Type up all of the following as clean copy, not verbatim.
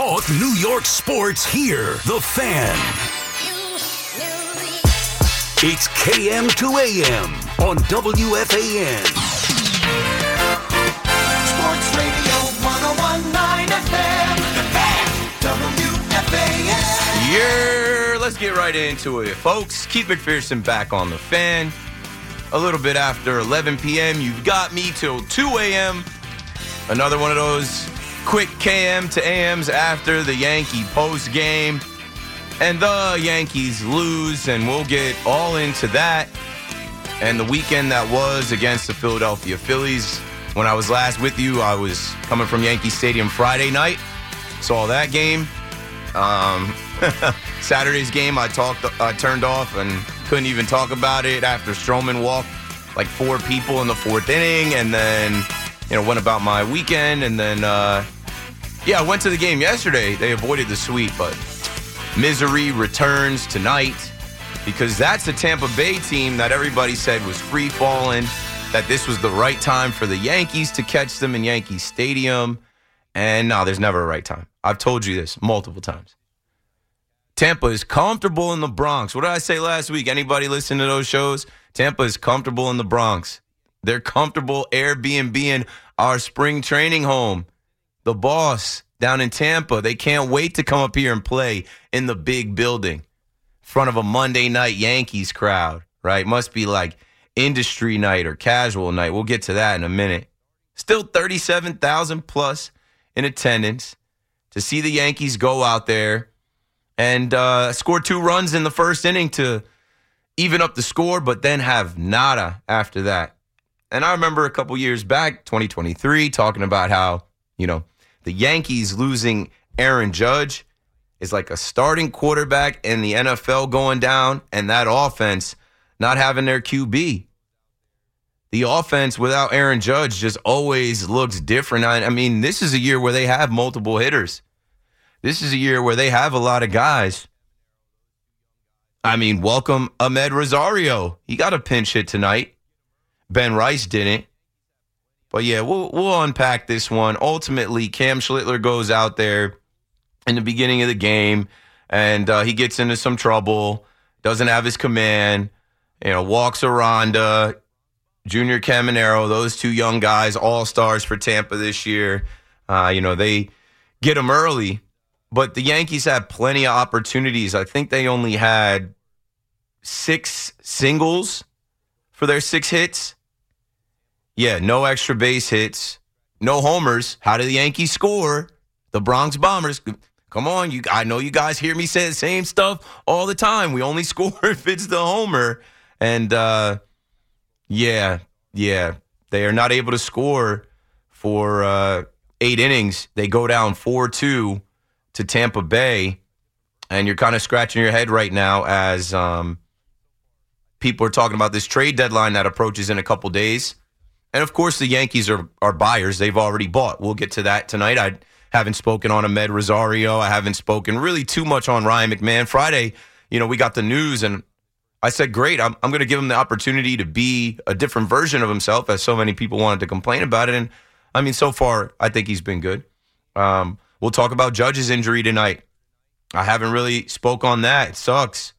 Talk New York sports here. The Fan. It's KM to AM on WFAN. Sports Radio 101.9 FM. The Fan. WFAN. Yeah, let's get right into it, folks. Keith McPherson back on The Fan. A little bit after 11 p.m. You've got me till 2 a.m. Another one of those quick KM to AMs after the Yankee post game. And the Yankees lose, and we'll get all into that. And the weekend that was against the Philadelphia Phillies. When I was last with you, I was coming from Yankee Stadium Friday night. Saw that game. Saturday's game, I turned off and couldn't even talk about it after Stroman walked like 4 people in the 4th inning, and then went about my weekend. And then I went to the game yesterday. They avoided the sweep, but misery returns tonight because that's the Tampa Bay team that everybody said was free falling, that this was the right time for the Yankees to catch them in Yankee Stadium. And no, there's never a right time. I've told you this multiple times. Tampa is comfortable in the Bronx. What did I say last week? Anybody listen to those shows? Tampa is comfortable in the Bronx. They're comfortable Airbnb-ing our spring training home. The boss down in Tampa, they can't wait to come up here and play in the big building in front of a Monday night Yankees crowd, right? Must be like industry night or casual night. We'll get to that in a minute. Still 37,000 plus in attendance to see the Yankees go out there and score 2 runs in the first inning to even up the score, but then have nada after that. And I remember a couple years back, 2023, talking about how, the Yankees losing Aaron Judge is like a starting quarterback in the NFL going down, and that offense not having their QB. The offense without Aaron Judge just always looks different. I mean, this is a year where they have multiple hitters. This is a year where they have a lot of guys. I mean, welcome Ahmed Rosario. He got a pinch hit tonight. Ben Rice didn't. But yeah, we'll unpack this one. Ultimately, Cam Schlittler goes out there in the beginning of the game, and he gets into some trouble, doesn't have his command, walks Aranda, Junior Caminero, those 2 young guys, all-stars for Tampa this year. They get them early, but the Yankees had plenty of opportunities. I think they only had 6 singles for their 6 hits. Yeah, no extra base hits, no homers. How do the Yankees score? The Bronx Bombers. Come on, I know you guys hear me say the same stuff all the time. We only score if it's the homer. And, they are not able to score for 8 innings. They go down 4-2 to Tampa Bay. And you're kind of scratching your head right now as people are talking about this trade deadline that approaches in a couple days. And, of course, the Yankees are buyers. They've already bought. We'll get to that tonight. I haven't spoken on Ahmed Rosario. I haven't spoken really too much on Ryan McMahon. Friday, we got the news, and I said, great, I'm going to give him the opportunity to be a different version of himself, as so many people wanted to complain about it. And, I mean, so far, I think he's been good. We'll talk about Judge's injury tonight. I haven't really spoke on that. It sucks.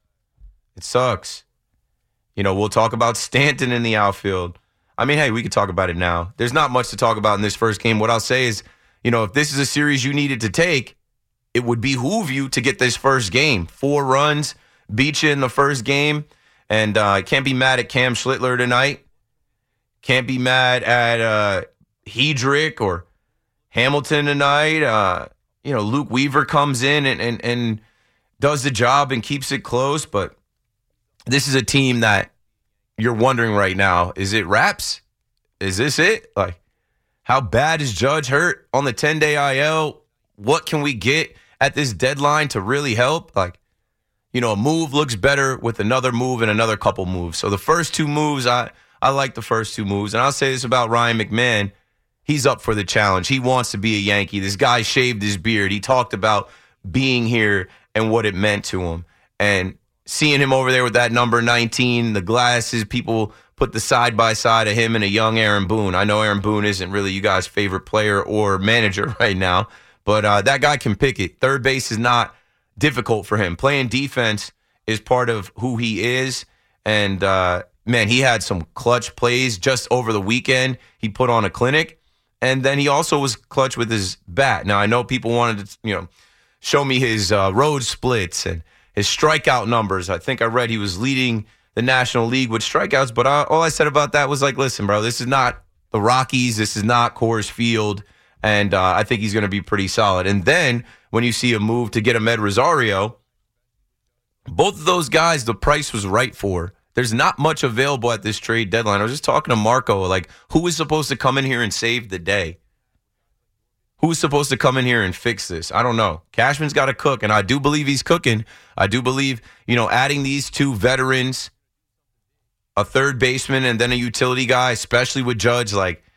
We'll talk about Stanton in the outfield. I mean, hey, we could talk about it now. There's not much to talk about in this first game. What I'll say is, if this is a series you needed to take, it would behoove you to get this first game. 4 runs, beat you in the first game. And can't be mad at Cam Schlittler tonight. Can't be mad at Hedrick or Hamilton tonight. Luke Weaver comes in and does the job and keeps it close. But this is a team that you're wondering right now, is it wraps? Is this it? Like, how bad is Judge hurt on the 10-day IL? What can we get at this deadline to really help? Like, a move looks better with another move and another couple moves. So the first 2 moves, I like the first 2 moves. And I'll say this about Ryan McMahon. He's up for the challenge. He wants to be a Yankee. This guy shaved his beard. He talked about being here and what it meant to him. And seeing him over there with that number 19, the glasses, people put the side-by-side of him and a young Aaron Boone. I know Aaron Boone isn't really you guys' favorite player or manager right now, But that guy can pick it. Third base is not difficult for him. Playing defense is part of who he is. And, man, he had some clutch plays just over the weekend. He put on a clinic. And then he also was clutch with his bat. Now, I know people wanted to, show me his road splits and his strikeout numbers. I think I read he was leading the National League with strikeouts. But all I said about that was like, listen, bro, this is not the Rockies. This is not Coors Field. And I think he's going to be pretty solid. And then when you see a move to get Amed Rosario, both of those guys, the price was right for. There's not much available at this trade deadline. I was just talking to Marco, like, who is supposed to come in here and save the day? Who's supposed to come in here and fix this? I don't know. Cashman's got to cook, and I do believe he's cooking. I do believe, adding these two veterans, a third baseman, and then a utility guy, especially with Judge,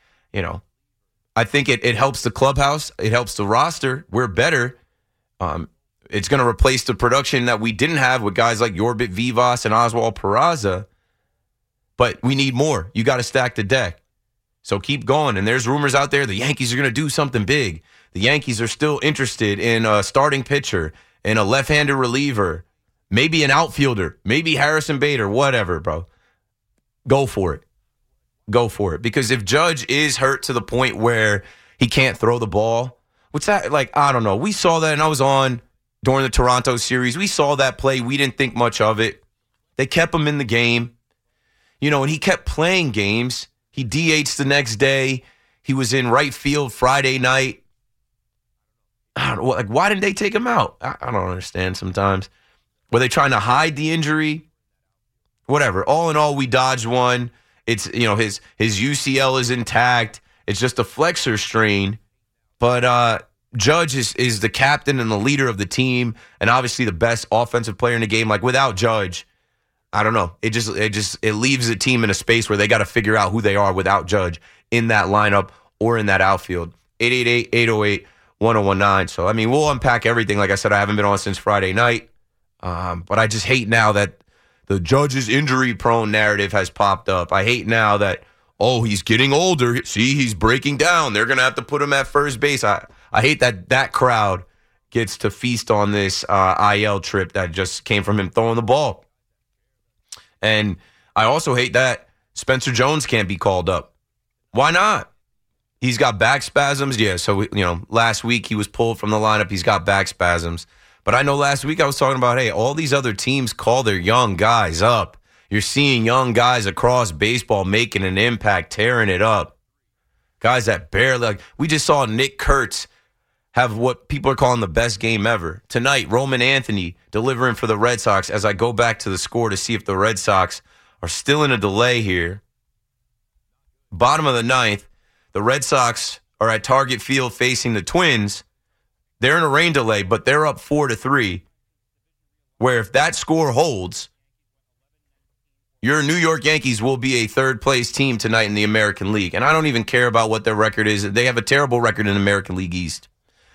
I think it helps the clubhouse. It helps the roster. We're better. It's going to replace the production that we didn't have with guys like Yorbit Vivas and Oswald Peraza. But we need more. You got to stack the deck. So keep going. And there's rumors out there the Yankees are going to do something big. The Yankees are still interested in a starting pitcher, in a left-handed reliever, maybe an outfielder, maybe Harrison Bader, whatever, bro. Go for it. Go for it. Because if Judge is hurt to the point where he can't throw the ball, what's that? I don't know. We saw that, and I was on during the Toronto series. We saw that play. We didn't think much of it. They kept him in the game. And he kept playing games. He DH'd the next day. He was in right field Friday night. I don't know, why didn't they take him out? I don't understand sometimes. Were they trying to hide the injury? Whatever. All in all, we dodged one. It's, his UCL is intact. It's just a flexor strain. But Judge is the captain and the leader of the team, and obviously the best offensive player in the game. Without Judge, I don't know. It leaves the team in a space where they got to figure out who they are without Judge in that lineup or in that outfield. 888-808-1019. So, we'll unpack everything. Like I said, I haven't been on since Friday night. But I just hate now that the Judge's injury-prone narrative has popped up. I hate now that, he's getting older. See, he's breaking down. They're going to have to put him at first base. I hate that crowd gets to feast on this IL trip that just came from him throwing the ball. And I also hate that Spencer Jones can't be called up. Why not? He's got back spasms. Yeah, so, last week he was pulled from the lineup. He's got back spasms. But I know last week I was talking about, hey, all these other teams call their young guys up. You're seeing young guys across baseball making an impact, tearing it up. Guys that barely, we just saw Nick Kurtz have what people are calling the best game ever. Tonight, Roman Anthony delivering for the Red Sox as I go back to the score to see if the Red Sox are still in a delay here. Bottom of the ninth, the Red Sox are at Target Field facing the Twins. They're in a rain delay, but they're up 4-3, where if that score holds, your New York Yankees will be a third-place team tonight in the American League. And I don't even care about what their record is. They have a terrible record in the American League East.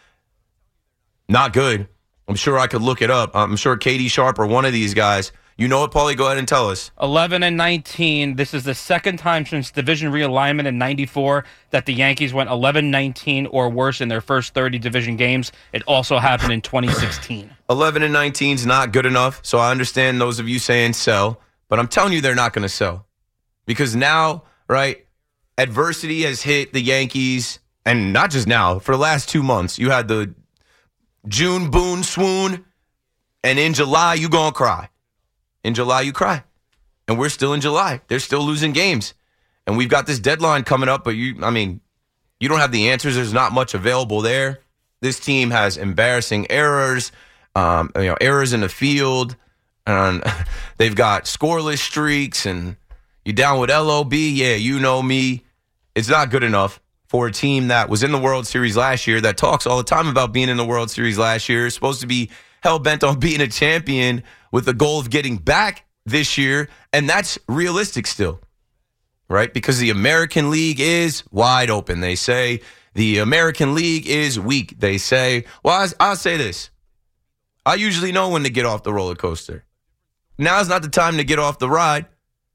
Not good. I'm sure I could look it up. I'm sure Katie Sharp or one of these guys. You know what, Paulie? Go ahead and tell us. 11-19. This is the second time since division realignment in 94 that the Yankees went 11-19 or worse in their first 30 division games. It also happened in 2016. 11-19 is not good enough, so I understand those of you saying sell. But I'm telling you they're not going to sell. Because now, right, adversity has hit the Yankees, and not just now. For the last 2 months, you had the June Boone swoon, and in July, you going to cry. In July, you cry. And we're still in July. They're still losing games. And we've got this deadline coming up, but you don't have the answers. There's not much available there. This team has embarrassing errors, errors in the field. And they've got scoreless streaks, and you down with LOB. Yeah, you know me. It's not good enough for a team that was in the World Series last year, that talks all the time about being in the World Series last year, is supposed to be hell-bent on being a champion with the goal of getting back this year, and that's realistic still, right? Because the American League is wide open, they say. The American League is weak, they say. Well, I'll say this. I usually know when to get off the roller coaster. Now's not the time to get off the ride.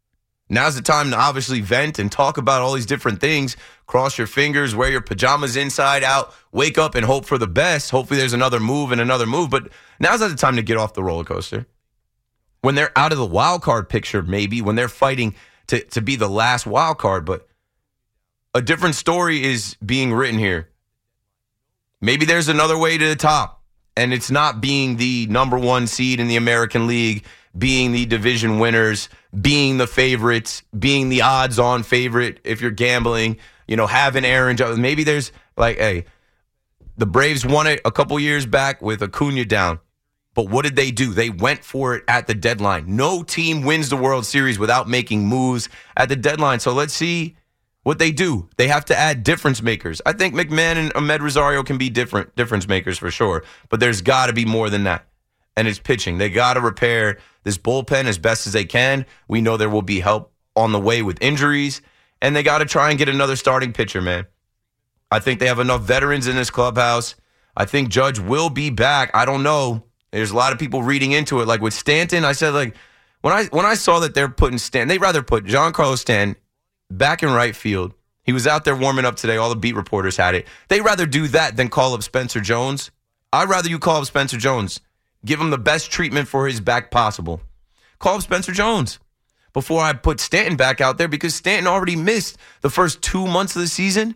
Now's the time to obviously vent and talk about all these different things. Cross your fingers, wear your pajamas inside out, wake up and hope for the best. Hopefully there's another move and another move. But now's not the time to get off the roller coaster. When they're out of the wild card picture, maybe, when they're fighting to be the last wild card. But a different story is being written here. Maybe there's another way to the top. And it's not being the number one seed in the American League, being the division winners, being the favorites, being the odds-on favorite if you're gambling, having Aaron Judge. Maybe there's hey, the Braves won it a couple years back with Acuna down. But what did they do? They went for it at the deadline. No team wins the World Series without making moves at the deadline. So let's see what they do. They have to add difference makers. I think McMahon and Ahmed Rosario can be difference makers for sure. But there's got to be more than that. And it's pitching. They got to repair this bullpen as best as they can. We know there will be help on the way with injuries. And they got to try and get another starting pitcher, man. I think they have enough veterans in this clubhouse. I think Judge will be back. I don't know. There's a lot of people reading into it. Like with Stanton, I said, when I saw that they're putting Stanton, they'd rather put Giancarlo Stanton back in right field. He was out there warming up today. All the beat reporters had it. They'd rather do that than call up Spencer Jones. I'd rather you call up Spencer Jones. Give him the best treatment for his back possible. Call up Spencer Jones before I put Stanton back out there because Stanton already missed the first 2 months of the season.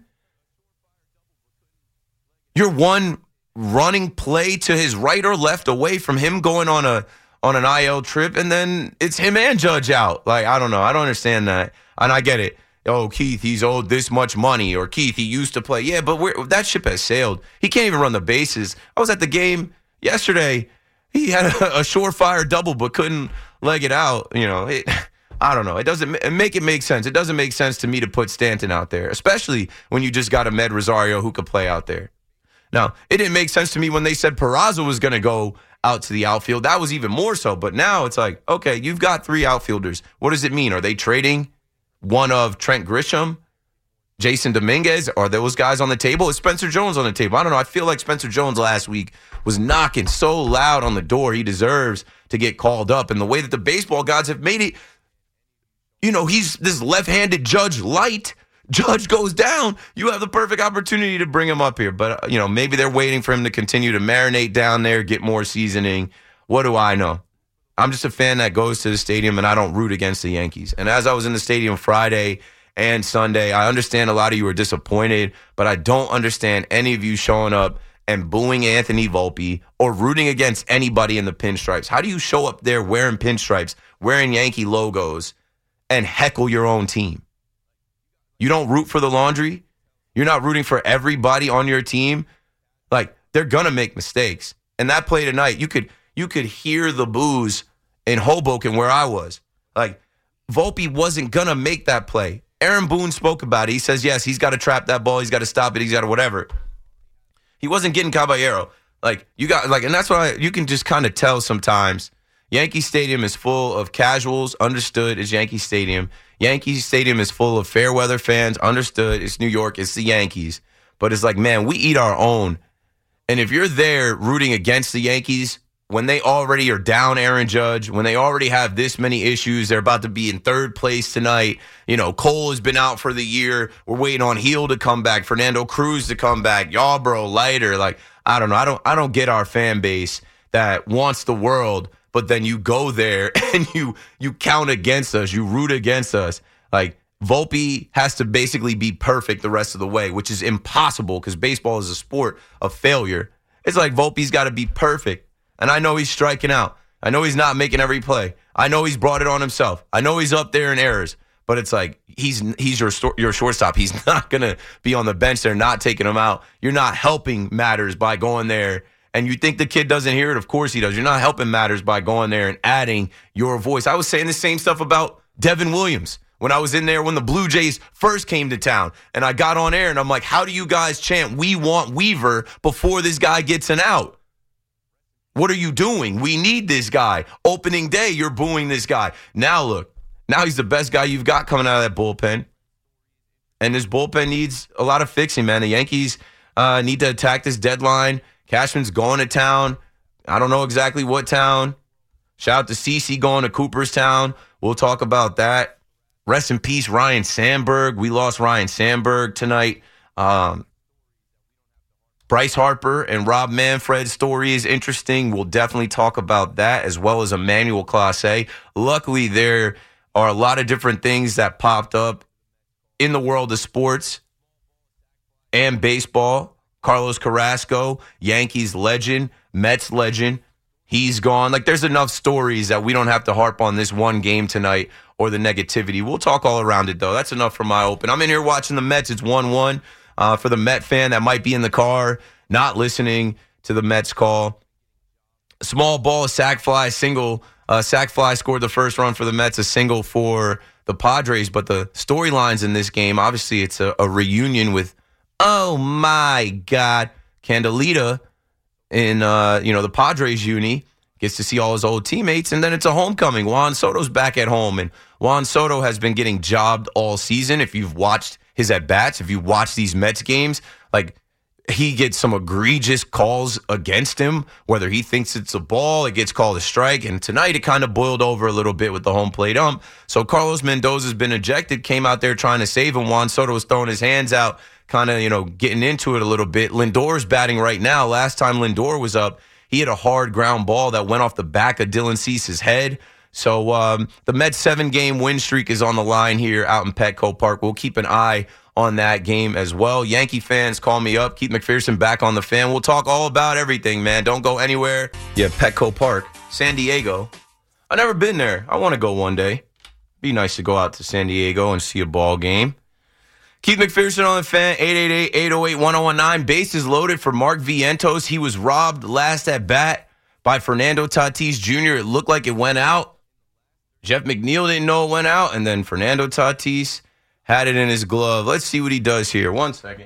You're one running play to his right or left away from him going on an IL trip, and then it's him and Judge out. I don't know. I don't understand that. And I get it. Oh, Keith, he's owed this much money. Or Keith, he used to play. Yeah, but that ship has sailed. He can't even run the bases. I was at the game yesterday. He had a surefire double, but couldn't leg it out. I don't know. It doesn't make sense. It doesn't make sense to me to put Stanton out there, especially when you just got Ahmed Rosario who could play out there. Now, it didn't make sense to me when they said Peraza was going to go out to the outfield. That was even more so. But now it's like, okay, you've got 3 outfielders. What does it mean? Are they trading one of Trent Grisham, Jason Dominguez? Are those guys on the table? Is Spencer Jones on the table? I don't know. I feel like Spencer Jones last week was knocking so loud on the door. He deserves to get called up. And the way that the baseball gods have made it, he's this left-handed Judge light. Judge goes down, you have the perfect opportunity to bring him up here. But, maybe they're waiting for him to continue to marinate down there, get more seasoning. What do I know? I'm just a fan that goes to the stadium, and I don't root against the Yankees. And as I was in the stadium Friday and Sunday, I understand a lot of you are disappointed, but I don't understand any of you showing up and booing Anthony Volpe or rooting against anybody in the pinstripes. How do you show up there wearing pinstripes, wearing Yankee logos, and heckle your own team? You don't root for the laundry? You're not rooting for everybody on your team? They're going to make mistakes. And that play tonight, you could hear the boos in Hoboken where I was. Volpe wasn't going to make that play. Aaron Boone spoke about it. He says, yes, he's got to trap that ball. He's got to stop it. He's got to whatever. He wasn't getting Caballero. And that's why you can just kind of tell sometimes. Yankee Stadium is full of casuals, understood, it's Yankee Stadium. Yankee Stadium is full of fair weather fans, understood, it's New York, it's the Yankees. But it's man, we eat our own. And if you're there rooting against the Yankees, when they already are down Aaron Judge, when they already have this many issues, they're about to be in 3rd place tonight. Cole has been out for the year. We're waiting on Heel to come back, Fernando Cruz to come back, Yarbrough, Leiter. I don't know. I don't get our fan base that wants the world, but then you go there and you count against us, you root against us. Volpe has to basically be perfect the rest of the way, which is impossible because baseball is a sport of failure. It's Volpe's got to be perfect. And I know he's striking out. I know he's not making every play. I know he's brought it on himself. I know he's up there in errors. But it's he's your shortstop. He's not going to be on the bench there, not taking him out. You're not helping matters by going there. And you think the kid doesn't hear it? Of course he does. You're not helping matters by going there and adding your voice. I was saying the same stuff about Devin Williams when I was in there when the Blue Jays first came to town. And I got on air and I'm like, how do you guys chant, we want Weaver before this guy gets an out? What are you doing? We need this guy. Opening day, you're booing this guy. Now look, now he's the best guy you've got coming out of that bullpen. And this bullpen needs a lot of fixing, man. The Yankees need to attack this deadline. Cashman's going to town. I don't know exactly what town. Shout out to CeCe going to Cooperstown. We'll talk about that. Rest in peace, Ryan Sandberg. We lost Ryan Sandberg tonight. Bryce Harper and Rob Manfred's story is interesting. We'll definitely talk about that, as well as Emmanuel Clase. Luckily, there are a lot of different things that popped up in the world of sports and baseball. Carlos Carrasco, Yankees legend, Mets legend. He's gone. Like, there's enough stories that we don't have to harp on this one game tonight or the negativity. We'll talk all around it, though. That's enough for my open. I'm in here watching the Mets. It's 1-1. For the Met fan that might be in the car, not listening to the Mets call. Small ball, sac fly, single. Sac fly scored the first run for the Mets, a single for the Padres. But the storylines in this game, obviously it's a reunion with, oh my God, Candelita in the Padres uni. Gets to see all his old teammates, and then it's a homecoming. Juan Soto's back at home, and Juan Soto has been getting jobbed all season. If you've watched his at-bats, if you watch these Mets games, like, he gets some egregious calls against him, whether he thinks it's a ball, it gets called a strike, and tonight it kind of boiled over a little bit with the home plate ump. So Carlos Mendoza's been ejected, came out there trying to save him. Juan Soto was throwing his hands out, kind of, getting into it a little bit. Lindor's batting right now. Last time Lindor was up, he had a hard ground ball that went off the back of Dylan Cease's head. So the Mets' 7-game win streak is on the line here out in Petco Park. We'll keep an eye on that game as well. Yankee fans, call me up. Keith McPherson back on the Fan. We'll talk all about everything, man. Don't go anywhere. Yeah, Petco Park, San Diego. I've never been there. I want to go one day. Be nice to go out to San Diego and see a ball game. Keith McPherson on the Fan, 888-808-1019. Bases loaded for Mark Vientos. He was robbed last at bat by Fernando Tatis Jr. It looked like it went out. Jeff McNeil didn't know it went out, and then Fernando Tatis had it in his glove. Let's see what he does here. 1 second.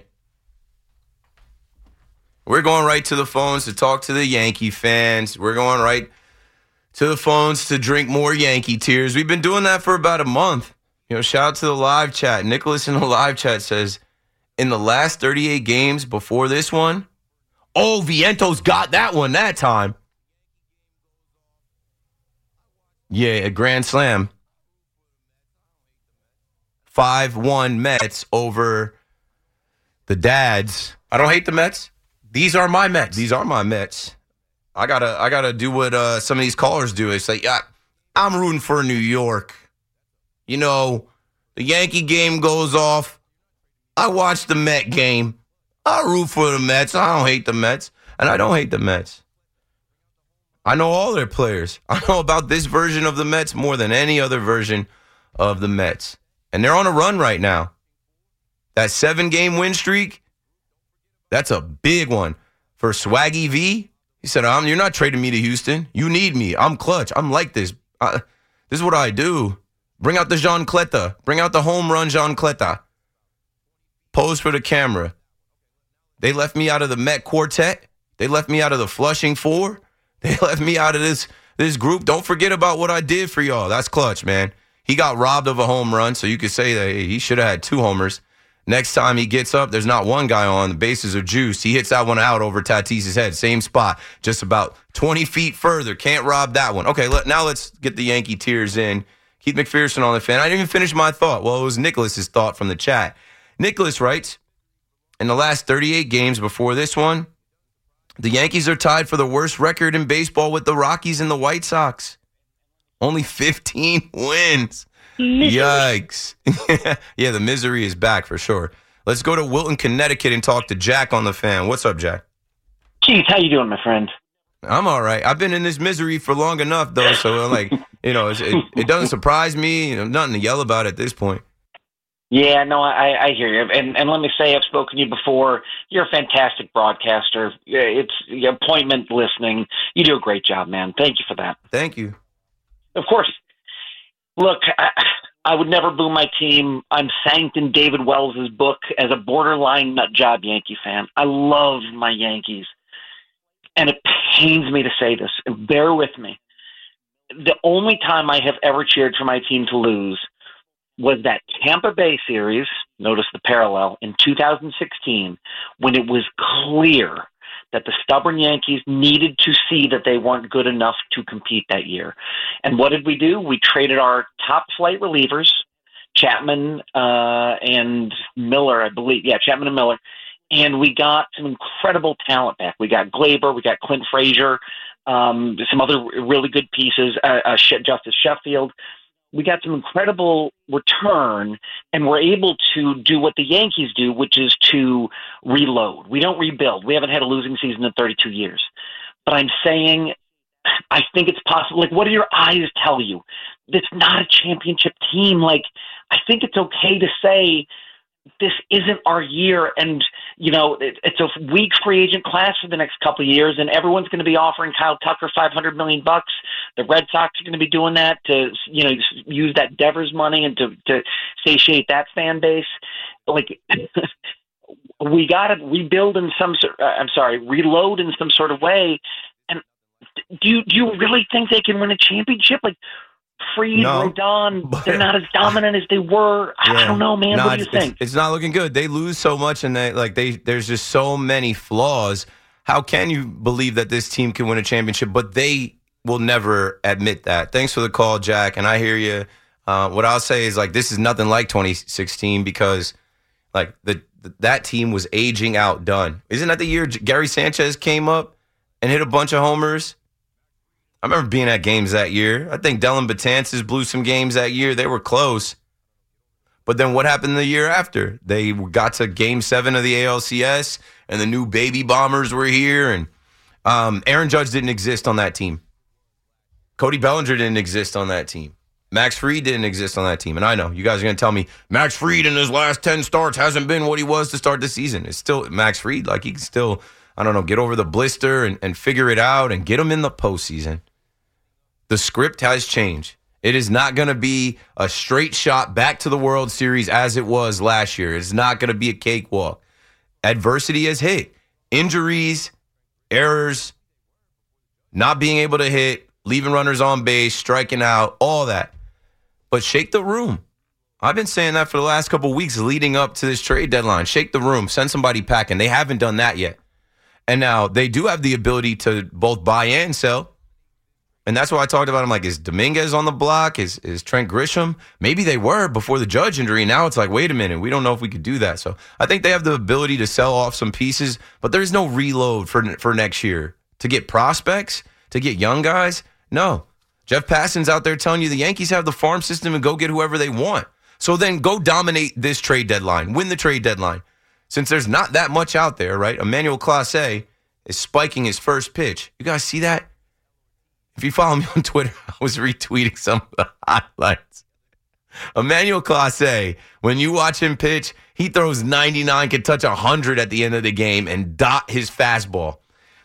We're going right to the phones to talk to the Yankee fans. We're going right to the phones to drink more Yankee tears. We've been doing that for about a month. Shout out to the live chat. Nicholas in the live chat says, in the last 38 games before this one, Vientos got that one that time. Yeah, a grand slam. 5-1 Mets over the Dads. I don't hate the Mets. These are my Mets. These are my Mets. I gotta do what some of these callers do. It's like, I'm rooting for New York. The Yankee game goes off. I watch the Met game. I root for the Mets. I don't hate the Mets. And I don't hate the Mets. I know all their players. I know about this version of the Mets more than any other version of the Mets. And they're on a run right now. That 7-game win streak, that's a big one. For Swaggy V, he said, you're not trading me to Houston. You need me. I'm clutch. I'm like this. This is what I do. Bring out the Jean Cleta. Bring out the home run Jean Cleta. Pose for the camera. They left me out of the Met Quartet. They left me out of the Flushing Four. They left me out of this group. Don't forget about what I did for y'all. That's clutch, man. He got robbed of a home run, so you could say that he should have had 2 homers. Next time he gets up, there's not one guy on. The bases are juiced. He hits that one out over Tatis's head. Same spot, just about 20 feet further. Can't rob that one. Okay, now let's get the Yankee tears in. Keith McPherson on the Fan. I didn't even finish my thought. Well, it was Nicholas's thought from the chat. Nicholas writes, in the last 38 games before this one, the Yankees are tied for the worst record in baseball with the Rockies and the White Sox. Only 15 wins. Yikes. Yeah, the misery is back for sure. Let's go to Wilton, Connecticut and talk to Jack on the Fan. What's up, Jack? Keith, how you doing, my friend? I'm all right. I've been in this misery for long enough, though, so it doesn't surprise me. Nothing to yell about at this point. Yeah, no, I hear you. And let me say, I've spoken to you before. You're a fantastic broadcaster. It's appointment listening. You do a great job, man. Thank you for that. Thank you. Of course. Look, I would never boo my team. I'm thanked in David Wells' book as a borderline nut job Yankee fan. I love my Yankees. And it pains me to say this, and bear with me. The only time I have ever cheered for my team to lose was that Tampa Bay series, notice the parallel, in 2016, when it was clear that the stubborn Yankees needed to see that they weren't good enough to compete that year. And what did we do? We traded our top flight relievers Chapman and Miller, I believe. Yeah, Chapman and Miller. And we got some incredible talent back. We got Glaber, we got Clint Frazier, some other really good pieces, Justice Sheffield. We got some incredible return, and we're able to do what the Yankees do, which is to reload. We don't rebuild. We haven't had a losing season in 32 years. But I'm saying I think it's possible. Like, what do your eyes tell you? It's not a championship team. Like, I think it's okay to say this isn't our year, and it's a weak free agent class for the next couple of years, and everyone's going to be offering Kyle Tucker $500 million. The Red Sox are going to be doing that to use that Devers money and to satiate that fan base. Like, we got to rebuild in reload in some sort of way. And do you really think they can win a championship? Like, Fried, Rodon, they're not as dominant as they were. Yeah. I don't know, man. What do you think? It's not looking good. They lose so much, and there's just so many flaws. How can you believe that this team can win a championship? But they will never admit that. Thanks for the call, Jack, and I hear you. What I'll say is, like, this is nothing like 2016 because, like, that team was aging outdone. Isn't that the year Gary Sanchez came up and hit a bunch of homers? I remember being at games that year. I think Dellin Betances blew some games that year. They were close. But then what happened the year after? They got to Game 7 of the ALCS, and the new baby Bombers were here. And Aaron Judge didn't exist on that team. Cody Bellinger didn't exist on that team. Max Fried didn't exist on that team. And I know, you guys are going to tell me, Max Fried in his last 10 starts hasn't been what he was to start the season. It's still Max Fried. Like, he can still, get over the blister and figure it out and get him in the postseason. The script has changed. It is not going to be a straight shot back to the World Series as it was last year. It's not going to be a cakewalk. Adversity has hit. Injuries, errors, not being able to hit, leaving runners on base, striking out, all that. But shake the room. I've been saying that for the last couple of weeks leading up to this trade deadline. Shake the room. Send somebody packing. They haven't done that yet. And now they do have the ability to both buy and sell. And that's why I talked about him. Like, is Dominguez on the block? Is Trent Grisham? Maybe they were before the Judge injury. Now it's like, wait a minute, we don't know if we could do that. So I think they have the ability to sell off some pieces, but there's no reload for next year. To get prospects, to get young guys, no. Jeff Passan's out there telling you the Yankees have the farm system and go get whoever they want. So then go dominate this trade deadline. Win the trade deadline. Since there's not that much out there, right? Emmanuel Clase is spiking his first pitch. You guys see that? If you follow me on Twitter, I was retweeting some of the highlights. Emmanuel Clase, when you watch him pitch, he throws 99, can touch 100 at the end of the game and dot his fastball.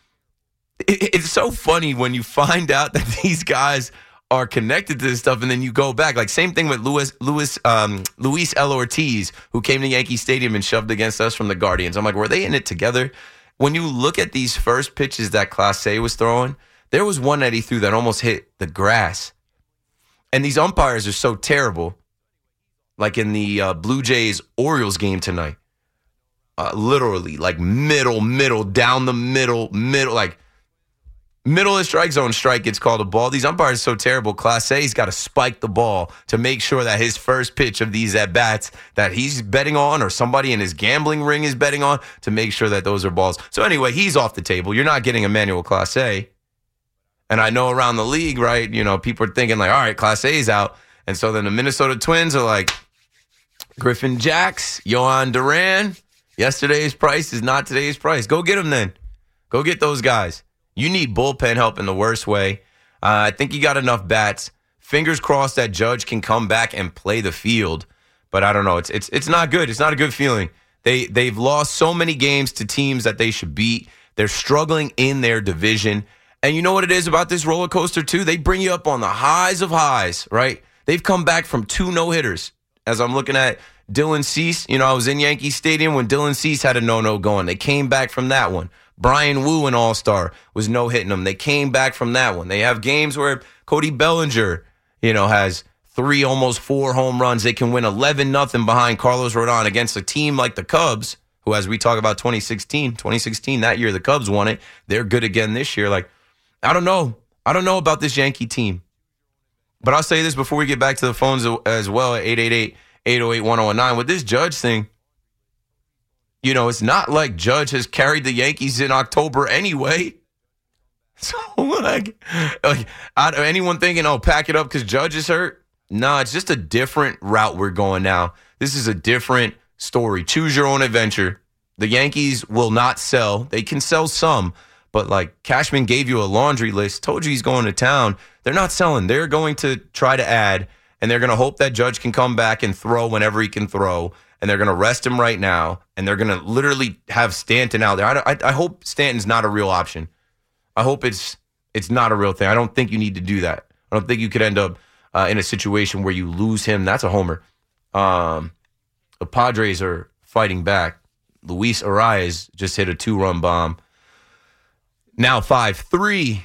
It's so funny when you find out that these guys are connected to this stuff, and then you go back. Like, same thing with Luis L. Ortiz, who came to Yankee Stadium and shoved against us from the Guardians. I'm like, were they in it together? When you look at these first pitches that Clase was throwing, there was one that he threw that almost hit the grass. And these umpires are so terrible. Like in the Blue Jays-Orioles game tonight. Literally, like middle, down the middle, like middle of the strike zone, strike gets called a ball. These umpires are so terrible. Clase's got to spike the ball to make sure that his first pitch of these at-bats that he's betting on or somebody in his gambling ring is betting on to make sure that those are balls. So anyway, he's off the table. You're not getting Emmanuel Clase. And I know around the league, right, people are thinking like, all right, Clase's out. And so then the Minnesota Twins are like, Griffin Jacks, Yohan Duran, yesterday's price is not today's price. Go get them then. Go get those guys. You need bullpen help in the worst way. I think you got enough bats. Fingers crossed that Judge can come back and play the field. But I don't know. It's not good. It's not a good feeling. They've lost so many games to teams that they should beat. They're struggling in their division. And you know what it is about this roller coaster, too? They bring you up on the highs of highs, right? They've come back from 2 no-hitters. As I'm looking at Dylan Cease, I was in Yankee Stadium when Dylan Cease had a no-no going. They came back from that one. Brian Wu, an all-star, was no-hitting them. They came back from that one. They have games where Cody Bellinger, has 3, almost 4 home runs. They can win 11-0 behind Carlos Rodon against a team like the Cubs, who, as we talk about 2016, that year the Cubs won it. They're good again this year. Like, I don't know. I don't know about this Yankee team. But I'll say this before we get back to the phones as well at 888-808-1019. With this Judge thing, it's not like Judge has carried the Yankees in October anyway. So, anyone thinking, pack it up because Judge is hurt? No, it's just a different route we're going now. This is a different story. Choose your own adventure. The Yankees will not sell. They can sell some, but Cashman gave you a laundry list, told you he's going to town. They're not selling. They're going to try to add, and they're going to hope that Judge can come back and throw whenever he can throw, and they're going to rest him right now, and they're going to literally have Stanton out there. I hope Stanton's not a real option. I hope it's not a real thing. I don't think you need to do that. I don't think you could end up in a situation where you lose him. That's a homer. The Padres are fighting back. Luis Arias just hit a 2-run bomb. Now 5-3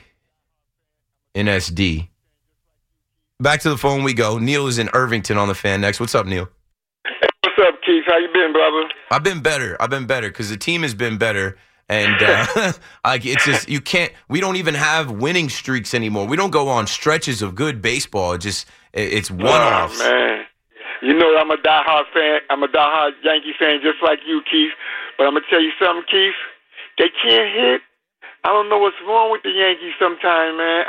in SD. Back to the phone we go. Neil is in Irvington on the Fan next. What's up, Neil? Hey, what's up, Keith? How you been, brother? I've been better because the team has been better. And it's just we don't even have winning streaks anymore. We don't go on stretches of good baseball. It's one-offs. Oh, man. I'm a diehard fan. I'm a diehard Yankee fan just like you, Keith. But I'm going to tell you something, Keith. They can't hit. I don't know what's wrong with the Yankees sometimes, man.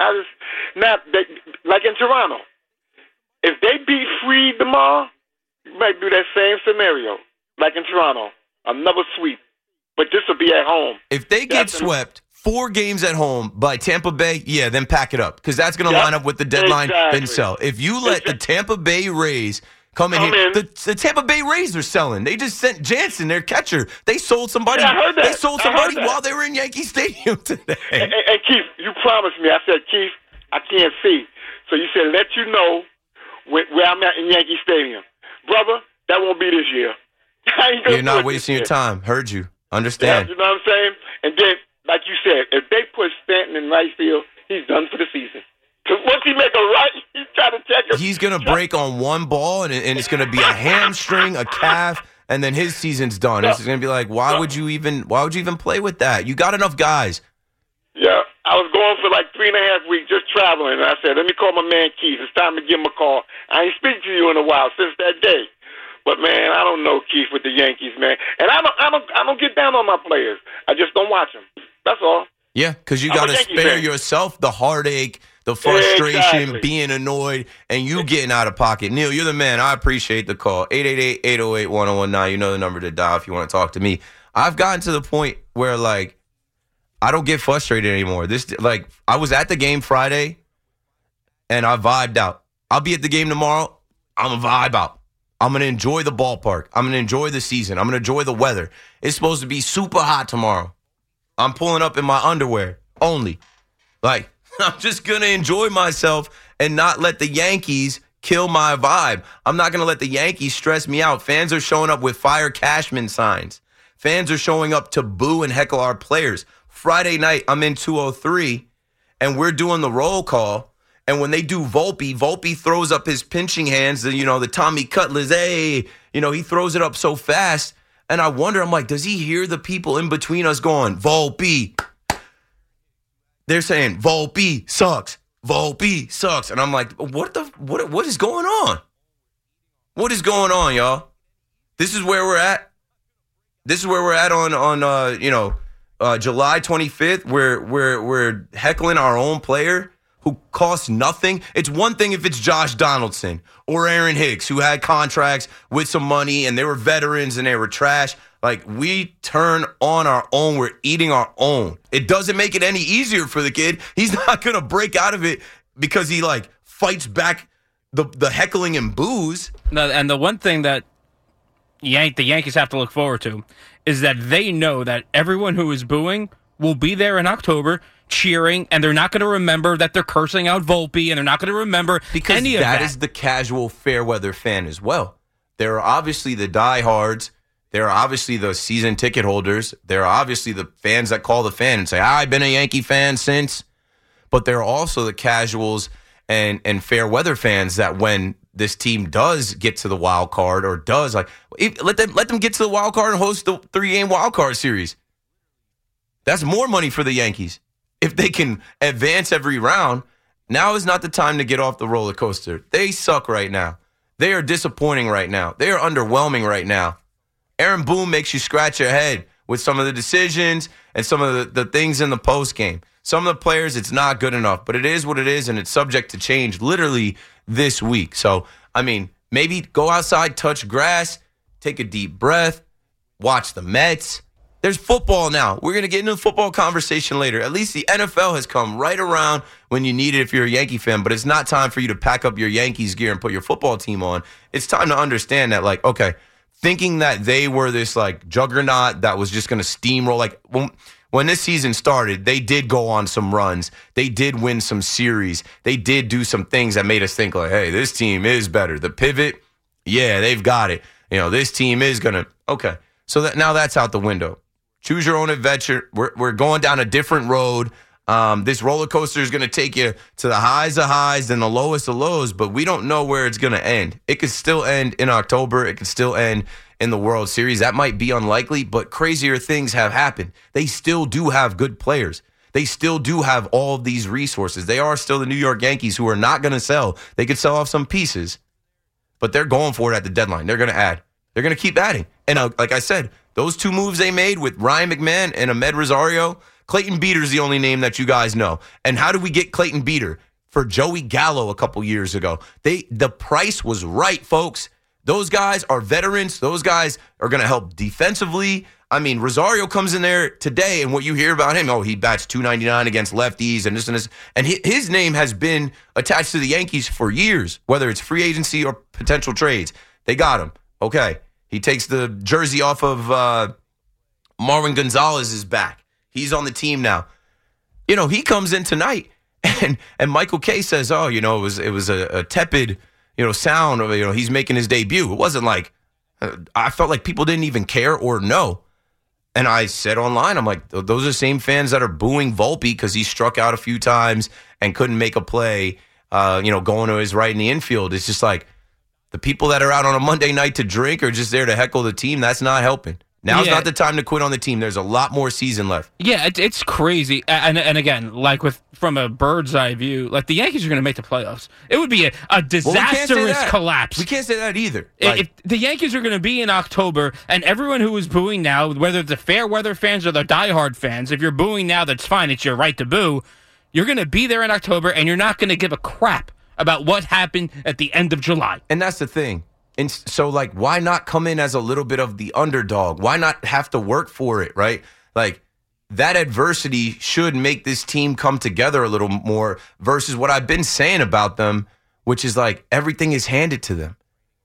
Like in Toronto. If they beat Freed tomorrow, you might do that same scenario. Like in Toronto. Another sweep. But this will be at home. If they get swept 4 games at home by Tampa Bay, then pack it up. Because that's going to line up with the deadline, then sell. If you let the Tampa Bay Rays come in here, the Tampa Bay Rays are selling. They just sent Jansen, their catcher. They sold somebody. Yeah, I heard that. They sold somebody while they were in Yankee Stadium today. And Keith, you promised me. I said, Keith, I can't see. So you said, let you know where I'm at in Yankee Stadium. Brother, that won't be this year. You're not wasting your time. Heard you. Understand. Yeah, you know what I'm saying? And then, like you said, if they put Stanton in right field, he's done for the season. Because once he make a right, he's trying to check him. He's going to break on one ball, and it's going to be a hamstring, a calf, and then his season's done. It's going to be like, why would you even play with that? You got enough guys. Yeah, I was going for 3.5 weeks just traveling, and I said, let me call my man Keith. It's time to give him a call. I ain't speak to you in a while since that day. But man, I don't know, Keith, with the Yankees, man. And I don't get down on my players. I just don't watch them. That's all. Yeah, because you got to spare yourself the heartache, the frustration, being annoyed, and you getting out of pocket. Neil, you're the man. I appreciate the call. 888-808-1019. You know the number to dial if you want to talk to me. I've gotten to the point where I don't get frustrated anymore. I was at the game Friday, and I vibed out. I'll be at the game tomorrow. I'm a vibe out. I'm going to enjoy the ballpark. I'm going to enjoy the season. I'm going to enjoy the weather. It's supposed to be super hot tomorrow. I'm pulling up in my underwear only. I'm just going to enjoy myself and not let the Yankees kill my vibe. I'm not going to let the Yankees stress me out. Fans are showing up with Fire Cashman signs. Fans are showing up to boo and heckle our players. Friday night, I'm in 203, and we're doing the roll call. And when they do Volpe throws up his pinching hands, the Tommy Cutlers, he throws it up so fast. And I wonder, I'm like, does he hear the people in between us going, Volpe? They're saying, Volpe sucks. Volpe sucks. And I'm like, what is going on? What is going on, y'all? This is where we're at. This is where we're at on July 25th. We're heckling our own player who costs nothing. It's one thing if it's Josh Donaldson or Aaron Hicks, who had contracts with some money and they were veterans and they were trash. We turn on our own. We're eating our own. It doesn't make it any easier for the kid. He's not going to break out of it because he fights back the heckling and boos. No, and the one thing that the Yankees have to look forward to is that they know that everyone who is booing will be there in October cheering, and they're not going to remember that they're cursing out Volpe, and they're not going to remember any of that. That is the casual fair weather fan as well. There are obviously the diehards. There are obviously the season ticket holders. There are obviously the fans that call the fan and say, I've been a Yankee fan since. But there are also the casuals and fair weather fans that when this team does get to the wild card or does, let them get to the wild card and host the 3-game wild card series. That's more money for the Yankees. If they can advance every round, now is not the time to get off the roller coaster. They suck right now. They are disappointing right now. They are underwhelming right now. Aaron Boone makes you scratch your head with some of the decisions and some of the things in the post game. Some of the players, it's not good enough, but it is what it is, and it's subject to change literally this week. So, I mean, maybe go outside, touch grass, take a deep breath, watch the Mets. There's football now. We're going to get into the football conversation later. At least the NFL has come right around when you need it if you're a Yankee fan, but it's not time for you to pack up your Yankees gear and put your football team on. It's time to understand that, like, okay, thinking that they were this, like, juggernaut that was just going to steamroll. Like, when this season started, they did go on some runs. They did win some series. They did do some things that made us think, like, hey, this team is better. The pivot, yeah, they've got it. You know, this team is going to, okay. So that now that's out the window. Choose your own adventure. We're going down a different road. This roller coaster is going to take you to the highs of highs and the lowest of lows, but we don't know where it's going to end. It could still end in October. It could still end in the World Series. That might be unlikely, but crazier things have happened. They still do have good players. They still do have all of these resources. They are still the New York Yankees who are not going to sell. They could sell off some pieces, but they're going for it at the deadline. They're going to add. They're going to keep adding. And like I said, those two moves they made with Ryan McMahon and Ahmed Rosario, Clayton Beater's the only name that you guys know. And how did we get Clayton Beater? For Joey Gallo a couple years ago. The price was right, folks. Those guys are veterans. Those guys are going to help defensively. I mean, Rosario comes in there today, and what you hear about him, he bats .299 against lefties and this and this. And his name has been attached to the Yankees for years, whether it's free agency or potential trades. They got him. Okay. He takes the jersey off of Marwin Gonzalez's back. He's on the team now. You know, he comes in tonight, and Michael Kay says, it was a tepid, sound of, he's making his debut. It wasn't like, I felt like people didn't even care or know. And I said online, I'm like, those are the same fans that are booing Volpe because he struck out a few times and couldn't make a play, going to his right in the infield. It's just like, the people that are out on a Monday night to drink are just there to heckle the team. That's not helping. Now's not the time to quit on the team. There's a lot more season left. Yeah, it's crazy. And again, like from a bird's eye view, like the Yankees are going to make the playoffs. It would be a disastrous collapse. We can't say that either. If the Yankees are going to be in October, and everyone who is booing now, whether the fair weather fans or the diehard fans, if you're booing now, that's fine. It's your right to boo. You're going to be there in October, and you're not going to give a crap about what happened at the end of July. And that's the thing. And so, like, why not come in as a little bit of the underdog? Why not have to work for it, right? Like, that adversity should make this team come together a little more versus what I've been saying about them, which is like everything is handed to them.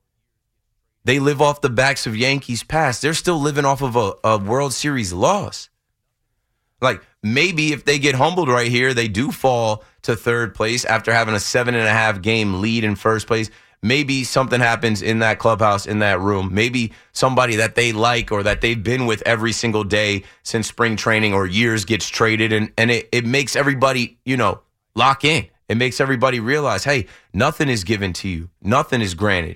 They live off the backs of Yankees past. They're still living off of a World Series loss. Like, maybe if they get humbled right here, they do fall to third place after having a 7.5 game lead in first place. Maybe something happens in that clubhouse, in that room. Maybe somebody that they like or that they've been with every single day since spring training or years gets traded. And it makes everybody, lock in. It makes everybody realize, hey, nothing is given to you. Nothing is granted.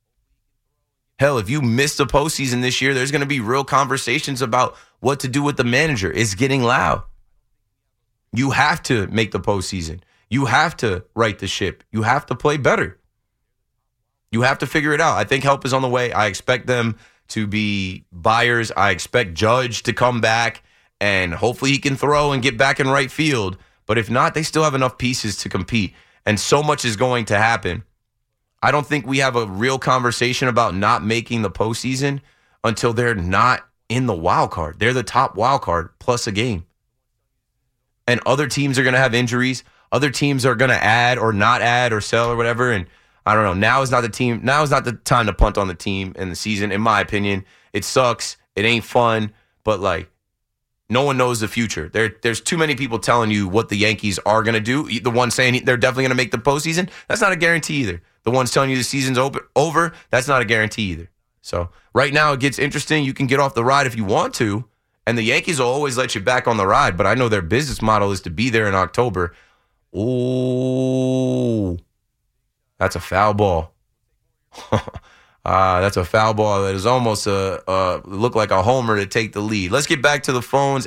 Hell, if you miss the postseason this year, there's going to be real conversations about what to do with the manager. It's getting loud. You have to make the postseason. You have to right the ship. You have to play better. You have to figure it out. I think help is on the way. I expect them to be buyers. I expect Judge to come back, and hopefully he can throw and get back in right field. But if not, they still have enough pieces to compete, and so much is going to happen. I don't think we have a real conversation about not making the postseason until they're not in the wild card. They're the top wild card plus a game. And other teams are going to have injuries. Other teams are going to add or not add or sell or whatever. And I don't know. Now is not the time to punt on the team in the season, in my opinion. It sucks. It ain't fun. But, like, no one knows the future. There's too many people telling you what the Yankees are going to do. The ones saying they're definitely going to make the postseason, that's not a guarantee either. The ones telling you the season's over, that's not a guarantee either. So right now it gets interesting. You can get off the ride if you want to, and the Yankees will always let you back on the ride, but I know their business model is to be there in October. Ooh, that's a foul ball. That's a foul ball that is almost look like a homer to take the lead. Let's get back to the phones,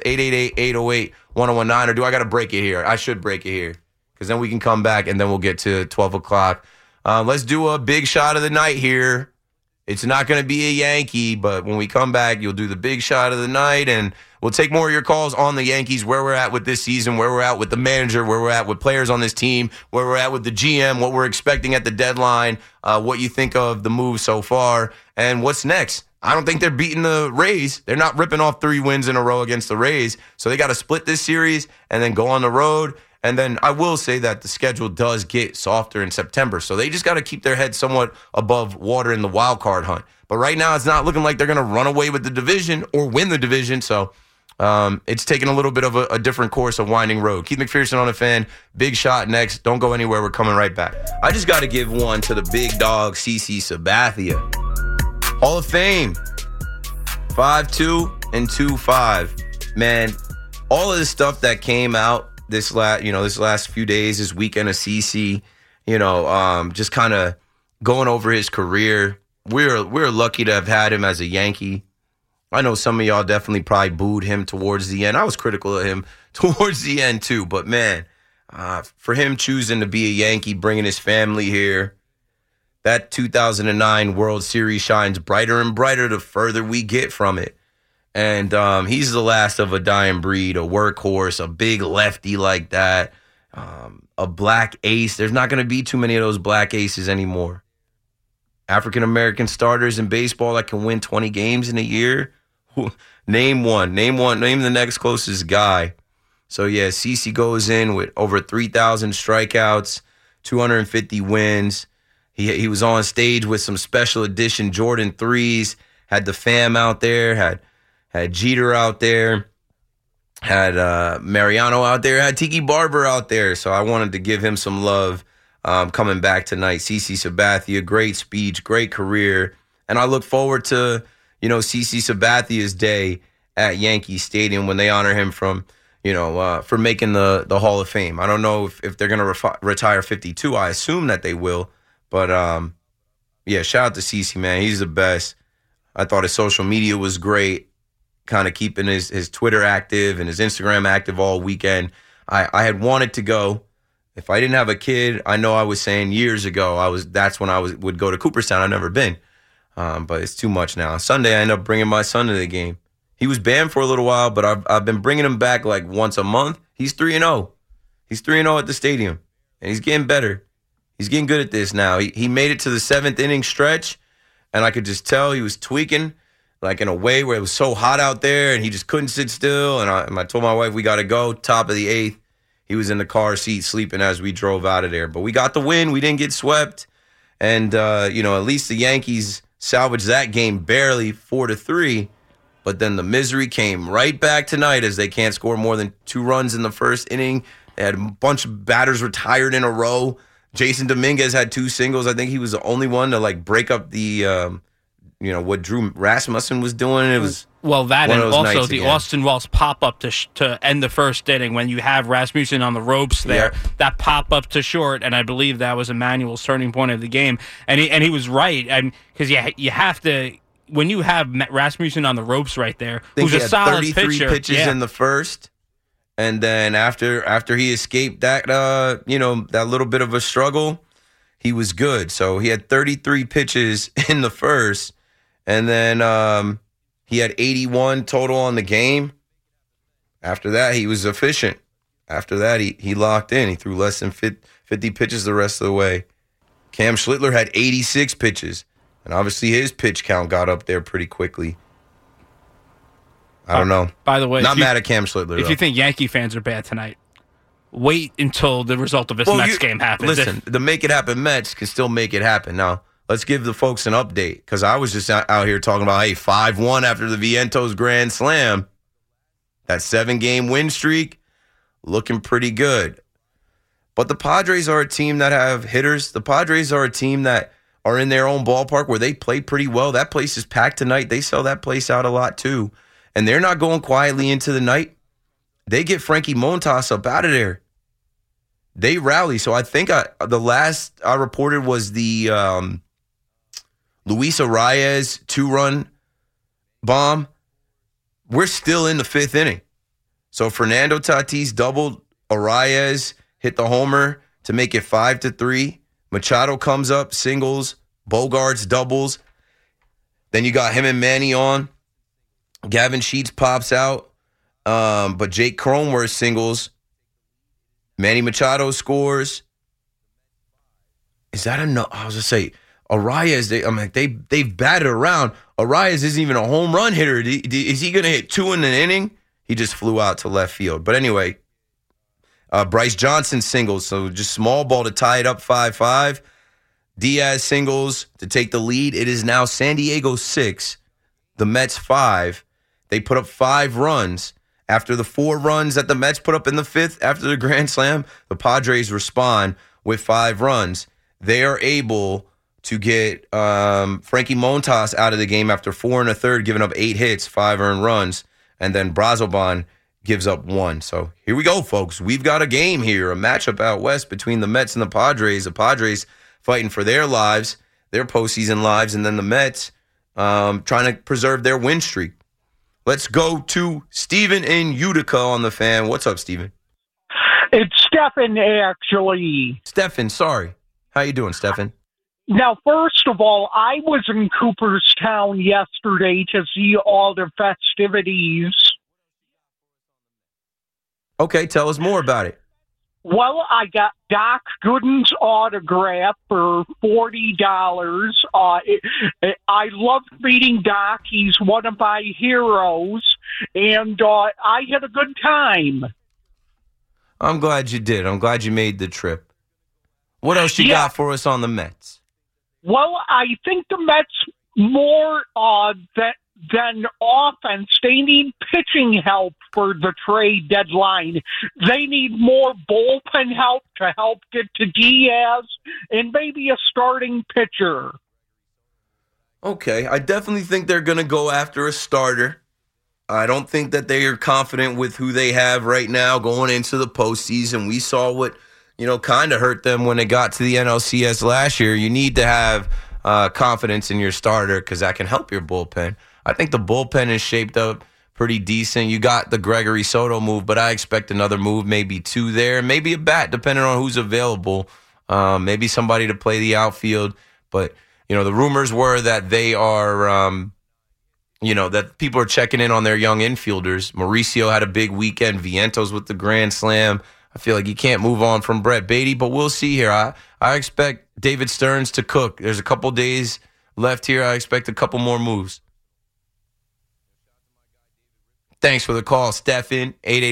888-808-1019, or do I got to break it here? I should break it here because then we can come back and then we'll get to 12 o'clock let's do a big shot of the night here. It's not going to be a Yankee, but when we come back, you'll do the big shot of the night, and we'll take more of your calls on the Yankees, where we're at with this season, where we're at with the manager, where we're at with players on this team, where we're at with the GM, what we're expecting at the deadline, what you think of the move so far, and what's next. I don't think they're beating the Rays. They're not ripping off 3 wins in a row against the Rays, so they got to split this series and then go on the road. And then I will say that the schedule does get softer in September. So they just got to keep their head somewhat above water in the wild card hunt. But right now it's not looking like they're going to run away with the division or win the division. So it's taking a little bit of a different course, a winding road. Keith McPherson on The Fan. Big shot next. Don't go anywhere. We're coming right back. I just got to give one to the big dog, CC Sabathia. Hall of Fame. 5'2" and 2'5". Man, all of the stuff that came out this last few days, this weekend of CC, just kind of going over his career. We're lucky to have had him as a Yankee. I know some of y'all definitely probably booed him towards the end. I was critical of him towards the end too, but man, for him choosing to be a Yankee, bringing his family here, that 2009 World Series shines brighter and brighter the further we get from it. And he's the last of a dying breed, a workhorse, a big lefty like that, a black ace. There's not going to be too many of those black aces anymore. African-American starters in baseball that can win 20 games in a year. Name one. Name the next closest guy. So, yeah, CeCe goes in with over 3,000 strikeouts, 250 wins. He was on stage with some special edition Jordan 3s, had the fam out there, had Jeter out there, had Mariano out there, had Tiki Barber out there. So I wanted to give him some love coming back tonight. CC Sabathia, great speech, great career. And I look forward to, CC Sabathia's day at Yankee Stadium when they honor him for making the Hall of Fame. I don't know if they're going to retire 52. I assume that they will. But, shout out to CC, man. He's the best. I thought his social media was great. Kind of keeping his Twitter active and his Instagram active all weekend. I had wanted to go. If I didn't have a kid, I know I was saying years ago, that's when I would go to Cooperstown. I've never been. But it's too much now. Sunday, I ended up bringing my son to the game. He was banned for a little while, but I've been bringing him back like once a month. He's 3-0. He's 3-0 at the stadium, and he's getting better. He's getting good at this now. He made it to the 7th inning stretch, and I could just tell he was tweaking, like in a way where it was so hot out there and he just couldn't sit still. And I told my wife we got to go. Top of the 8th, he was in the car seat sleeping as we drove out of there. But we got the win. We didn't get swept. And, at least the Yankees salvaged that game barely 4-3. But then the misery came right back tonight as they can't score more than 2 runs in the first inning. They had a bunch of batters retired in a row. Jason Dominguez had 2 singles. I think he was the only one to break up the what Drew Rasmussen was doing. It was that, and also the again. Austin Wells pop-up to end the first inning when you have Rasmussen on the ropes there. Yeah. That pop-up to short, and I believe that was Emmanuel's turning point of the game. And he was right, because you have to, when you have Rasmussen on the ropes right there, who's a solid 33 pitcher. pitches in the first, and then after he escaped that that little bit of a struggle, he was good. So he had 33 pitches in the first. And then he had 81 total on the game. After that, he was efficient. After that, he locked in. He threw less than 50 pitches the rest of the way. Cam Schlittler had 86 pitches. And obviously his pitch count got up there pretty quickly. I don't know. By the way, not mad at Cam Schlittler, If though. you think Yankee fans are bad tonight, wait until the result of this Mets game happens. Listen, the Make It Happen Mets can still make it happen. Now, let's give the folks an update, because I was just out here talking about, 5-1 after the Vientos Grand Slam. That 7-game win streak, looking pretty good. But the Padres are a team that have hitters. The Padres are a team that are in their own ballpark where they play pretty well. That place is packed tonight. They sell that place out a lot too. And they're not going quietly into the night. They get Frankie Montas up out of there. They rally. So I think the last I reported was the Luis Arraez 2-run bomb. We're still in the 5th inning. So Fernando Tatis doubled. Arraez hit the homer to make it 5-3. Machado comes up, singles, Bogarts doubles. Then you got him and Manny on. Gavin Sheets pops out. But Jake Cronenworth singles. Manny Machado scores. Is that enough? I was going to say, Arias, they've batted around. Arias isn't even a home run hitter. Is he going to hit 2 in an inning? He just flew out to left field. But anyway, Bryce Johnson singles, so just small ball to tie it up 5-5. Diaz singles to take the lead. It is now San Diego 6, the Mets 5. They put up 5 runs. After the 4 runs that the Mets put up in the 5th after the grand slam, the Padres respond with 5 runs. They are able to get Frankie Montas out of the game after 4 1/3, giving up 8 hits, 5 earned runs. And then Brazoban gives up 1. So here we go, folks. We've got a game here, a matchup out west between the Mets and the Padres. The Padres fighting for their lives, their postseason lives, and then the Mets trying to preserve their win streak. Let's go to Steven in Utica on the Fan. What's up, Steven? It's Stefan, actually. Stefan, sorry. How you doing, Stefan? Now, first of all, I was in Cooperstown yesterday to see all the festivities. Okay, tell us more about it. Well, I got Doc Gooden's autograph for $40. I love meeting Doc. He's one of my heroes, and I had a good time. I'm glad you did. I'm glad you made the trip. What else you got for us on the Mets? Well, I think the Mets more than offense. They need pitching help for the trade deadline. They need more bullpen help to help get to Diaz and maybe a starting pitcher. Okay, I definitely think they're going to go after a starter. I don't think that they are confident with who they have right now going into the postseason. We saw what, kind of hurt them when they got to the NLCS last year. You need to have confidence in your starter because that can help your bullpen. I think the bullpen is shaped up pretty decent. You got the Gregory Soto move, but I expect another move, maybe 2 there, maybe a bat, depending on who's available. Maybe somebody to play the outfield. But, the rumors were that they are, that people are checking in on their young infielders. Mauricio had a big weekend. Vientos with the grand slam. I feel like you can't move on from Brett Beatty, but we'll see here. I expect David Stearns to cook. There's a couple days left here. I expect a couple more moves. Thanks for the call, Stefan,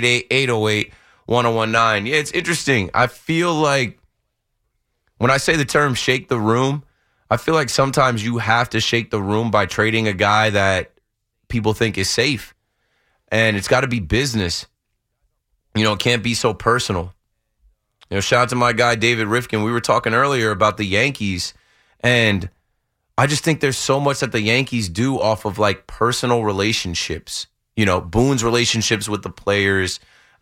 888-808-1019. Yeah, it's interesting. I feel like when I say the term shake the room, I feel like sometimes you have to shake the room by trading a guy that people think is safe. And it's got to be business. It can't be so personal. Shout out to my guy, David Rifkin. We were talking earlier about the Yankees, and I just think there's so much that the Yankees do off of, personal relationships. Boone's relationships with the players,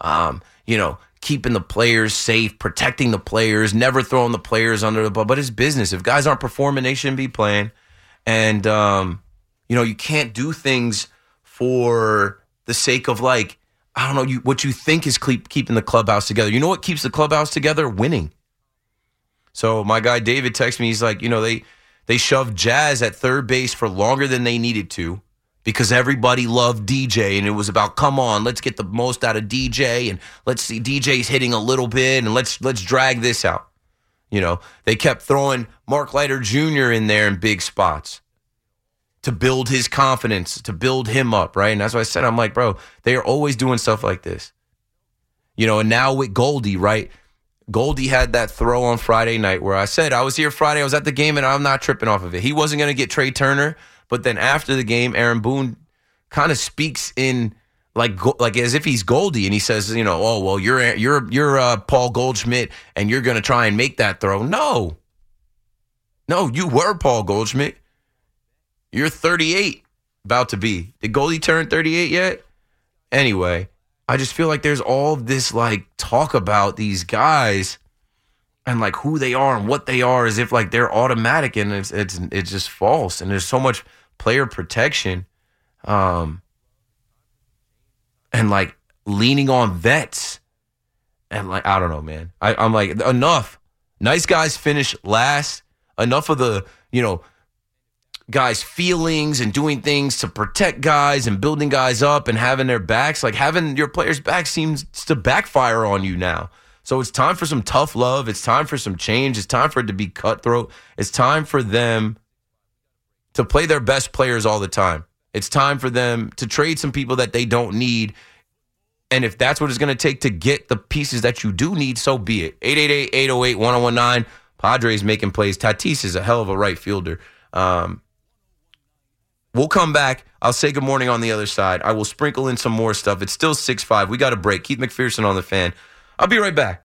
keeping the players safe, protecting the players, never throwing the players under the bus. But it's business. If guys aren't performing, they shouldn't be playing. And, you can't do things for the sake of, what you think is keeping the clubhouse together. You know what keeps the clubhouse together? Winning. So my guy David texted me. He's like, they shoved Jazz at third base for longer than they needed to, because everybody loved DJ, and it was about, come on, let's get the most out of DJ, and let's see DJ's hitting a little bit, and let's drag this out. They kept throwing Mark Leiter Jr. in there in big spots to build his confidence, to build him up, right? And that's what I said. I'm like, bro, they are always doing stuff like this. And now with Goldie, right? Goldie had that throw on Friday night where I said, I was here Friday, I was at the game, and I'm not tripping off of it. He wasn't going to get Trey Turner. But then after the game, Aaron Boone kind of speaks in like as if he's Goldie, and he says, oh well, you're Paul Goldschmidt, and you're going to try and make that throw. No, you were Paul Goldschmidt. You're 38, about to be. Did Goldie turn 38 yet? Anyway, I just feel like there's all this talk about these guys and who they are and what they are, as if they're automatic, and it's just false. And there's so much player protection, and leaning on vets, and I don't know, man. I'm like, enough. Nice guys finish last. Enough of the, guys' feelings and doing things to protect guys and building guys up and having their backs. Like having your players' back seems to backfire on you now. So it's time for some tough love. It's time for some change. It's time for it to be cutthroat. It's time for them to play their best players all the time. It's time for them to trade some people that they don't need. And if that's what it's going to take to get the pieces that you do need, so be it. 888-808-1019. Padres making plays. Tatis is a hell of a right fielder. We'll come back. I'll say good morning on the other side. I will sprinkle in some more stuff. It's still 6-5. We got a break. Keith McPherson on the Fan. I'll be right back.